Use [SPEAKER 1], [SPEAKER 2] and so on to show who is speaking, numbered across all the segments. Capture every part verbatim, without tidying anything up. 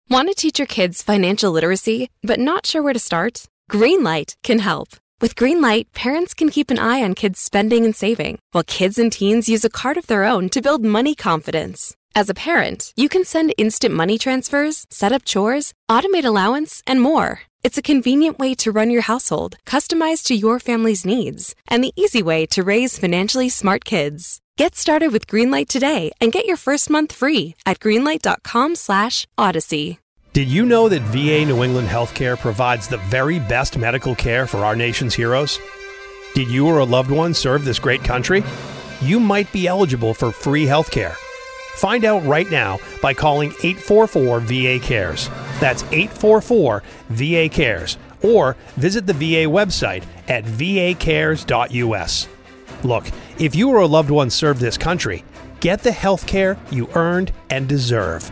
[SPEAKER 1] Want to teach your kids financial literacy, but not sure where to start? Greenlight can help. With Greenlight, parents can keep an eye on kids' spending and saving, while kids and teens use a card of their own to build money confidence. As a parent, you can send instant money transfers, set up chores, automate allowance, and more. It's a convenient way to run your household, customized to your family's needs, and the easy way to raise financially smart kids. Get started with Greenlight today and get your first month free at greenlight.com slash odyssey.
[SPEAKER 2] Did you know that V A New England Healthcare provides the very best medical care for our nation's heroes? Did you or a loved one serve this great country? You might be eligible for free healthcare. Find out right now by calling eight four four V A cares. That's eight four four V A cares. Or visit the V A website at v a cares dot u s. Look, if you or a loved one serve this country, get the health care you earned and deserve.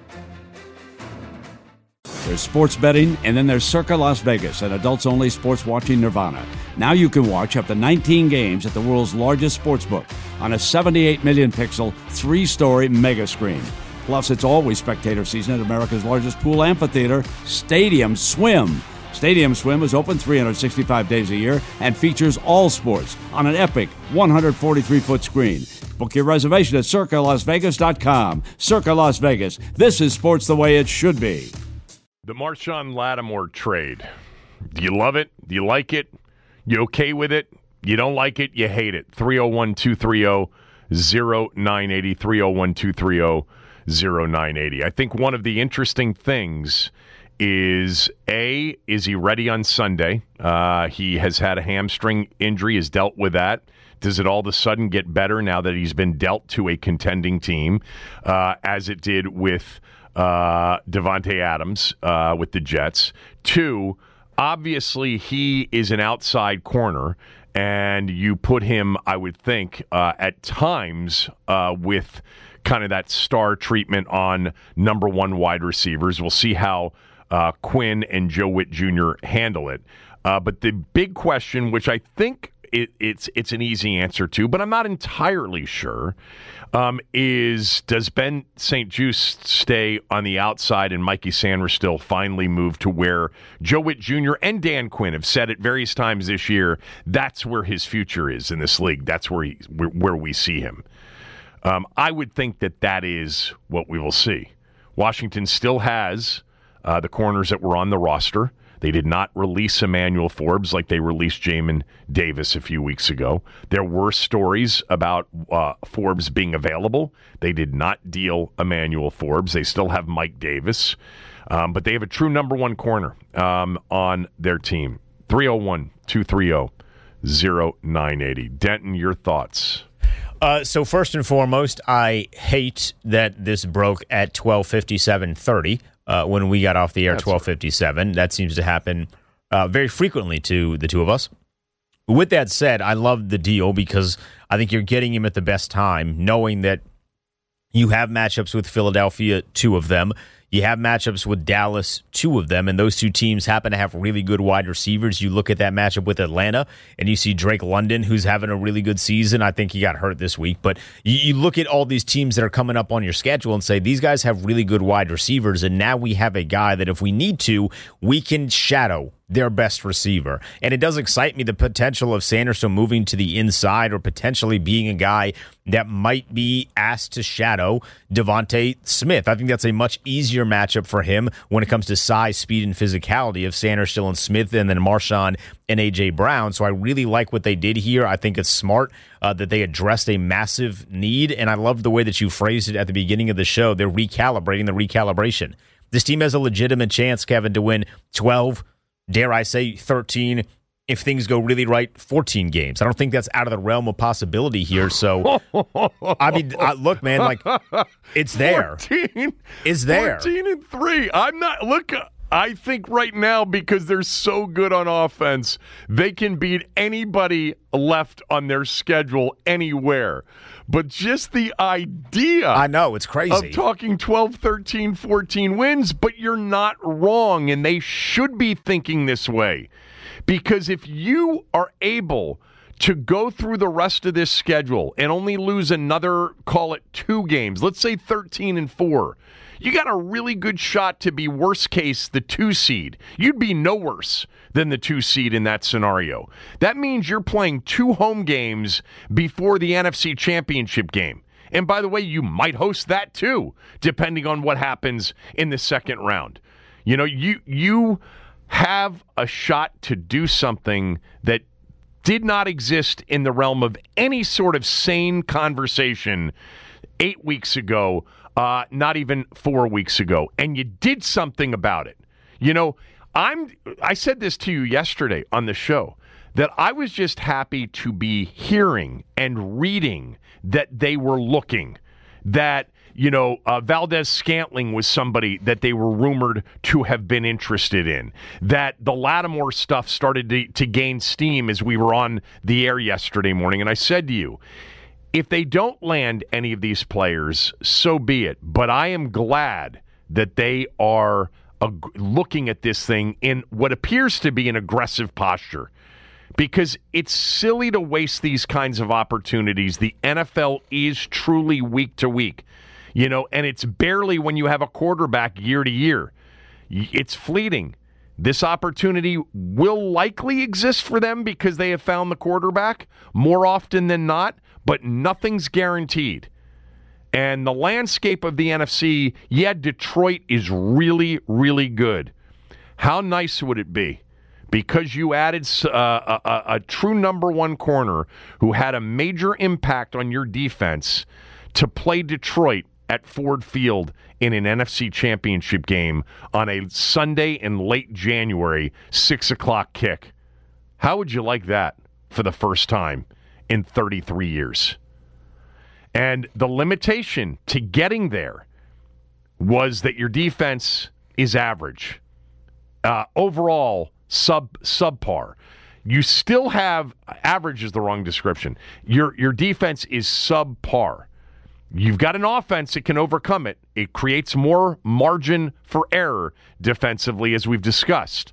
[SPEAKER 3] There's sports betting, and then there's Circa Las Vegas, an adults-only sports watching nirvana. Now you can watch up to nineteen games at the world's largest sportsbook on a seventy-eight million pixel, three-story mega screen. Plus, it's always spectator season at America's largest pool amphitheater, Stadium Swim. Stadium Swim is open three hundred sixty-five days a year and features all sports on an epic one hundred forty-three foot screen. Book your reservation at circa las vegas dot com. Circa Las Vegas. This is sports the way it should be.
[SPEAKER 4] The Marshon Lattimore trade. Do you love it? Do you like it? You okay with it? You don't like it? You hate it. three oh one, two three oh, oh nine eight oh, three oh one, two three oh, oh nine eight oh. I think one of the interesting things is, A, is he ready on Sunday? Uh, he has had a hamstring injury, has dealt with that. Does it all of a sudden get better now that he's been dealt to a contending team, uh, as it did with uh, Davante Adams uh, with the Jets? Two, obviously he is an outside corner, and you put him, I would think, uh, at times uh, with kind of that star treatment on number one wide receivers. We'll see how Uh, Quinn and Joe Witt Junior handle it. Uh, but the big question, which I think it, it's it's an easy answer to, but I'm not entirely sure, um, is does Ben Saint Juste stay on the outside and Mikey Sainristil finally move to where Joe Witt Junior and Dan Quinn have said at various times this year that's where his future is in this league. That's where, he, where, where we see him. Um, I would think that that is what we will see. Washington still has Uh, the corners that were on the roster. They did not release Emmanuel Forbes like they released Jamin Davis a few weeks ago. There were stories about uh, Forbes being available. They did not deal Emmanuel Forbes. They still have Mike Davis. Um, but they have a true number one corner um, on their team. three oh one, two three oh, oh nine eight oh. Denton, your thoughts?
[SPEAKER 5] Uh, so first and foremost, I hate that this broke at twelve fifty-seven thirty. Uh, when we got off the air at twelve fifty-seven. That seems to happen uh, very frequently to the two of us. With that said, I love the deal because I think you're getting him at the best time, knowing that you have matchups with Philadelphia, two of them. You have matchups with Dallas, two of them, and those two teams happen to have really good wide receivers. You look at that matchup with Atlanta, and you see Drake London, who's having a really good season. I think he got hurt this week. But you, you look at all these teams that are coming up on your schedule and say, these guys have really good wide receivers, and now we have a guy that if we need to, we can shadow their best receiver. And it does excite me, the potential of Sanderson moving to the inside or potentially being a guy that might be asked to shadow Devontae Smith. I think that's a much easier matchup for him when it comes to size, speed, and physicality of Sanderson and Smith and then Marshon and A J. Brown. So I really like what they did here. I think it's smart uh, that they addressed a massive need, and I love the way that you phrased it at the beginning of the show. They're recalibrating the recalibration. This team has a legitimate chance, Kevin, to win twelve, dare I say thirteen, if things go really right, fourteen games. I don't think that's out of the realm of possibility here. So, I mean, uh, look, man, like, it's there.
[SPEAKER 4] fourteen,
[SPEAKER 5] it's there.
[SPEAKER 4] fourteen and three. I'm not, look, I think right now, because they're so good on offense, they can beat anybody left on their schedule anywhere. But just the idea
[SPEAKER 5] I know, it's crazy.
[SPEAKER 4] of talking twelve, thirteen, fourteen wins, but you're not wrong, and they should be thinking this way. Because if you are able to go through the rest of this schedule and only lose another, call it two games, let's say thirteen and four, you got a really good shot to be, worst case, the two seed. You'd be no worse than the two seed in that scenario. That means you're playing two home games before the N F C Championship game. And by the way, you might host that too, depending on what happens in the second round. You know, you you have a shot to do something that did not exist in the realm of any sort of sane conversation eight weeks ago, uh, not even four weeks ago. And you did something about it. You know, I'm. I said this to you yesterday on the show, that I was just happy to be hearing and reading that they were looking, that, you know, uh, Valdez Scantling was somebody that they were rumored to have been interested in, that the Lattimore stuff started to, to gain steam as we were on the air yesterday morning. And I said to you, if they don't land any of these players, so be it. But I am glad that they are uh, looking at this thing in what appears to be an aggressive posture, because it's silly to waste these kinds of opportunities. The N F L is truly week to week. You know, and it's barely when you have a quarterback year to year. It's fleeting. This opportunity will likely exist for them because they have found the quarterback more often than not, but nothing's guaranteed. And the landscape of the N F C, yeah, Detroit is really, really good. How nice would it be? Because you added uh, a, a true number one corner who had a major impact on your defense to play Detroit at Ford Field in an N F C Championship game on a Sunday in late January, six o'clock kick. How would you like that for the first time in thirty-three years? And the limitation to getting there was that your defense is average. Uh, overall, sub subpar. You still have, average is the wrong description. Your your defense is subpar. You've got an offense that can overcome it. It creates more margin for error defensively, as we've discussed.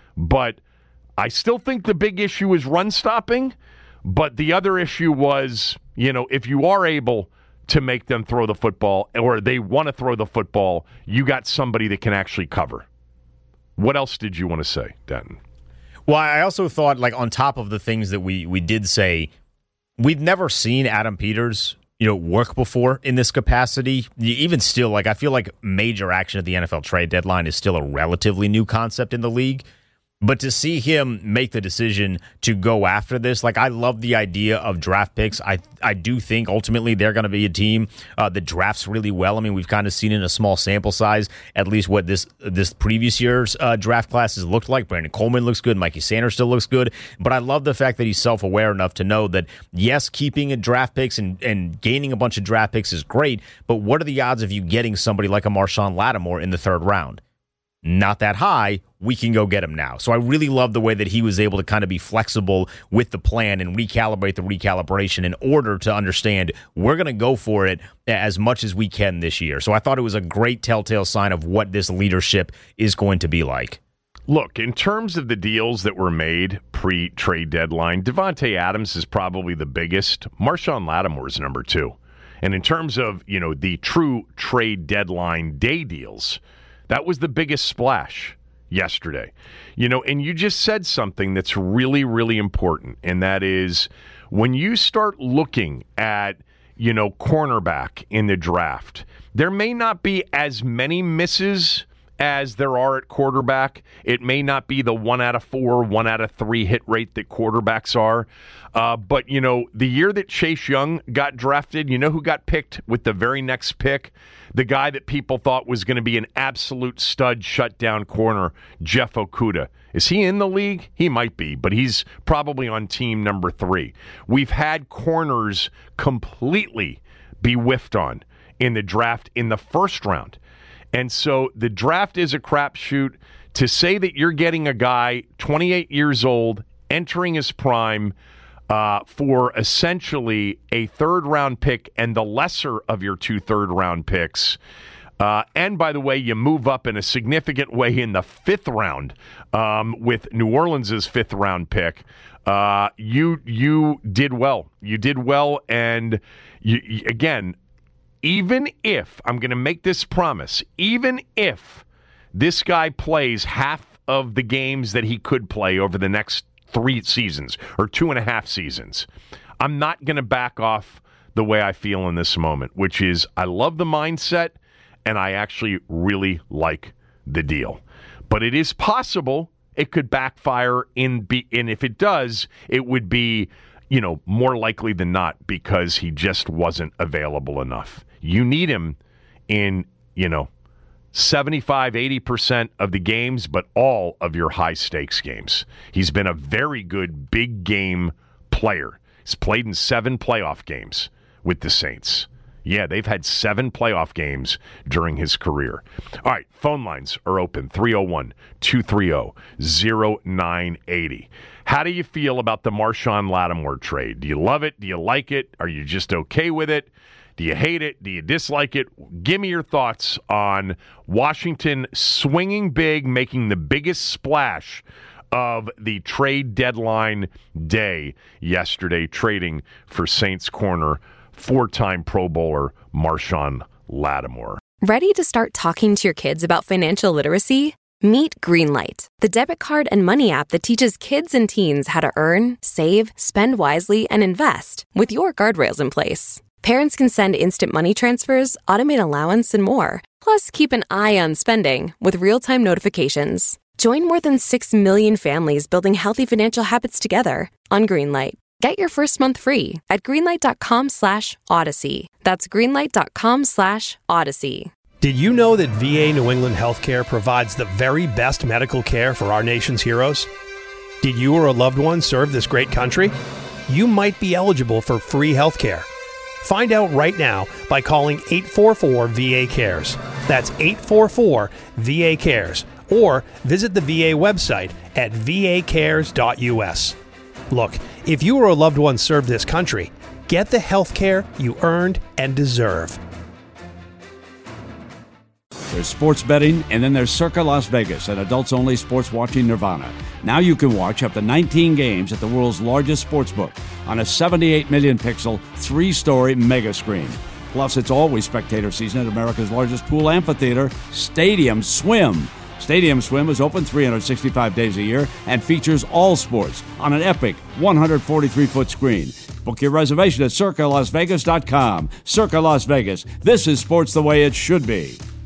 [SPEAKER 4] But I still think the big issue is run stopping. But the other issue was, you know, if you are able to make them throw the football, or they want to throw the football, you got somebody that can actually cover. What else did you want to say, Denton?
[SPEAKER 5] Well, I also thought, like, on top of the things that we, we did say, we've never seen Adam Peters, you know, work before in this capacity. Even still, like, I feel like major action at the N F L trade deadline is still a relatively new concept in the league. But to see him make the decision to go after this, like, I love the idea of draft picks. I I do think ultimately they're going to be a team uh, that drafts really well. I mean, we've kind of seen in a small sample size at least what this this previous year's uh, draft classes looked like. Brandon Coleman looks good. Mikey Sanders still looks good. But I love the fact that he's self-aware enough to know that, yes, keeping a draft picks and, and gaining a bunch of draft picks is great, but what are the odds of you getting somebody like a Marshawn Lattimore in the third round? Not that high. We can go get him now. So I really love the way that he was able to kind of be flexible with the plan and recalibrate the recalibration in order to understand we're going to go for it as much as we can this year. So I thought it was a great telltale sign of what this leadership is going to be like.
[SPEAKER 4] Look, in terms of the deals that were made pre-trade deadline, Devontae Adams is probably the biggest. Marshawn Lattimore is number two. And in terms of, you know, the true trade deadline day deals, that was the biggest splash yesterday. You know, and you just said something that's really, really important, and that is when you start looking at, you know, cornerback in the draft, there may not be as many misses as there are at quarterback. It may not be the one out of four, one out of three hit rate that quarterbacks are. Uh, but, you know, the year that Chase Young got drafted, you know who got picked with the very next pick? The guy that people thought was going to be an absolute stud shutdown corner, Jeff Okudah. Is he in the league? He might be, but he's probably on team number three. We've had corners completely be whiffed on in the draft in the first round. And so the draft is a crapshoot. To say that you're getting a guy twenty-eight years old, entering his prime, uh, for essentially a third-round pick and the lesser of your two third-round picks, uh, and by the way, you move up in a significant way in the fifth round um, with New Orleans' fifth-round pick, uh, you you did well. You did well, and you, you, again, even if, I'm going to make this promise, even if this guy plays half of the games that he could play over the next three seasons or two and a half seasons, I'm not going to back off the way I feel in this moment, which is I love the mindset and I actually really like the deal. But it is possible it could backfire in be, and if it does, it would be, you know, more likely than not because he just wasn't available enough. You need him in, you know, seventy-five, eighty percent of the games, but all of your high-stakes games. He's been a very good big game player. He's played in seven playoff games with the Saints. Yeah, they've had seven playoff games during his career. All right, phone lines are open, three oh one, two three oh, oh nine eight oh. How do you feel about the Marshon Lattimore trade? Do you love it? Do you like it? Are you just okay with it? Do you hate it? Do you dislike it? Give me your thoughts on Washington swinging big, making the biggest splash of the trade deadline day yesterday, trading for Saints corner, four-time Pro Bowler Marshon Lattimore.
[SPEAKER 1] Ready to start talking to your kids about financial literacy? Meet Greenlight, the debit card and money app that teaches kids and teens how to earn, save, spend wisely, and invest with your guardrails in place. Parents can send instant money transfers, automate allowance, and more. Plus, keep an eye on spending with real-time notifications. Join more than six million families building healthy financial habits together on Greenlight. Get your first month free at greenlight.com slash odyssey. That's greenlight.com slash odyssey.
[SPEAKER 2] Did you know that V A New England Healthcare provides the very best medical care for our nation's heroes? Did you or a loved one serve this great country? You might be eligible for free healthcare. Find out right now by calling eight four four V A cares. That's eight four four V A cares. Or visit the V A website at v a cares dot u s. Look, if you or a loved one served this country, get the health care you earned and deserve.
[SPEAKER 3] There's sports betting, and then there's Circa Las Vegas, an adults-only sports watching nirvana. Now you can watch up to nineteen games at the world's largest sportsbook on a seventy-eight million pixel, three-story mega screen. Plus, it's always spectator season at America's largest pool amphitheater, Stadium Swim. Stadium Swim is open three hundred sixty-five days a year and features all sports on an epic one hundred forty-three foot screen. Book your reservation at circa las vegas dot com. Circa Las Vegas. This is sports the way it should be.